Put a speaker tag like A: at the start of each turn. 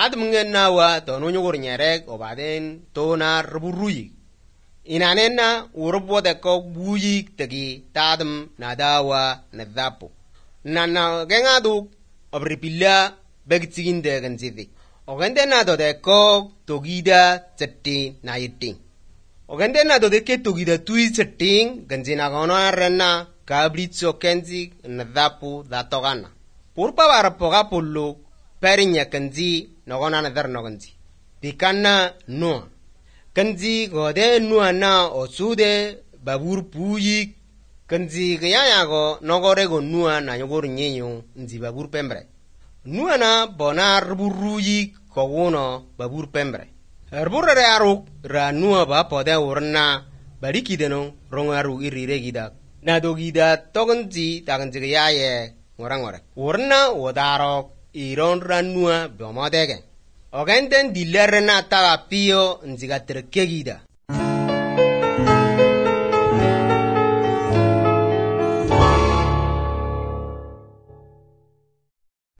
A: admungenna wa tonunyugur nyerek obaden tona ruburuyi inanenna urubode ko buyi tegi tadum nadawa nadhapo nana gengadu obripilla begtiginde ganzidi ogende na dode ko togida chetti na yiting ogende na dode ke togida tui chetting ganjina gono arena kablitso kenzi nadhapo datogana purpa warapoga pullu perinya kanzi nogona nadar noganzi dikanna no kanzi gode nuwa na osude babur puyi kanzi gaya go nogore go nuwa na yogor nyenyo nzi babur pembre nuwa na bonar buruyi koguno babur pembre herburre aruk ra nuwa ba pode urna bariki deno rongaru irire gida na dogida toganzi taganzi gaya ye ngorangore urna odarok iron ranua bomodege ogenden dilerna taga pio nziga terkegida